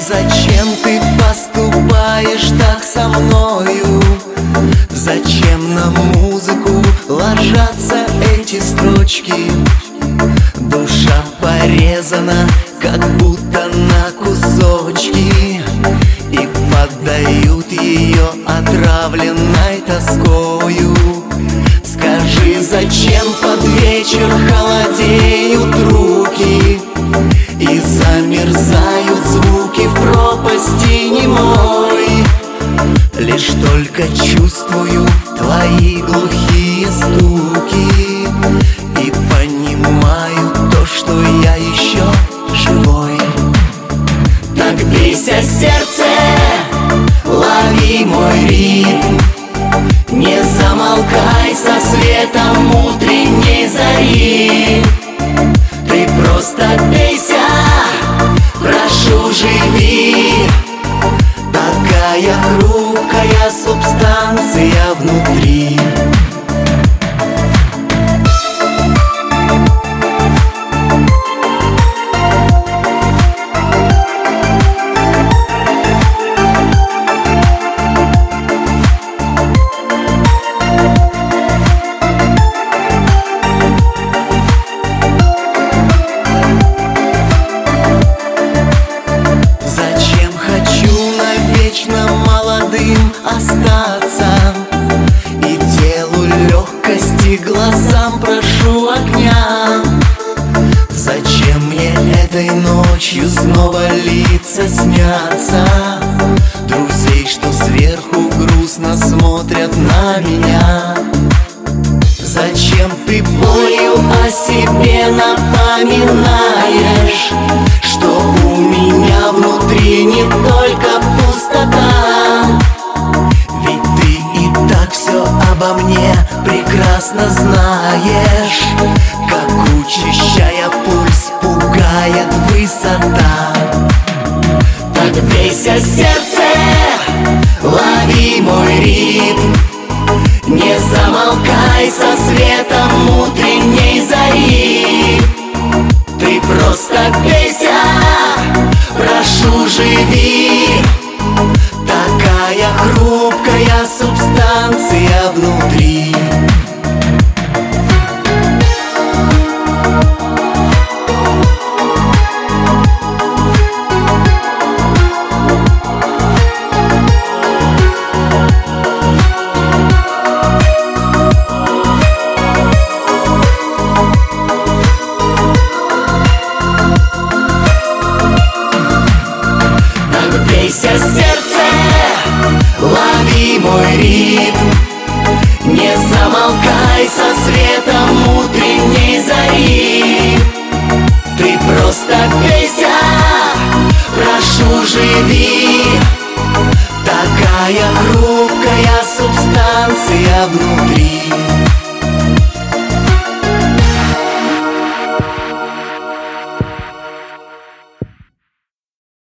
зачем ты поступаешь так со мною? Зачем на музыку ложатся эти строчки? Душа порезана, как будто на кусочки, и поддают ее отравленной тоскою. Скажи, зачем под вечер холодеют руки и замерзают звуки в пропасти немой? Лишь только чувствую твои глухие стуки и понимаю то, что я еще живой. Так бейся, сердце, лови мой ритм, не замолкай со светом утренней зари. Ты просто бейся, прошу, живи. Такая хрупкая субстанция внутри. Молодым остаться и телу легкости, глазам прошу огня. Зачем мне этой ночью снова лица снятся друзей, что сверху грустно смотрят на меня? Зачем ты болью о себе напоминаешь, что у меня внутри не только пустота? Ведь ты и так все обо мне прекрасно знаешь, как, учащая пульс, пугает высота. Так бейся, сердце, лови мой ритм, не замолкай со светом утренней зари. Ты просто бейся, прошу, живи. Такая хрупкая субстанция внутри. Сердце, лови мой ритм, не замолкай со светом утренней зари. Ты просто бейся, прошу, живи. Такая хрупкая субстанция внутри.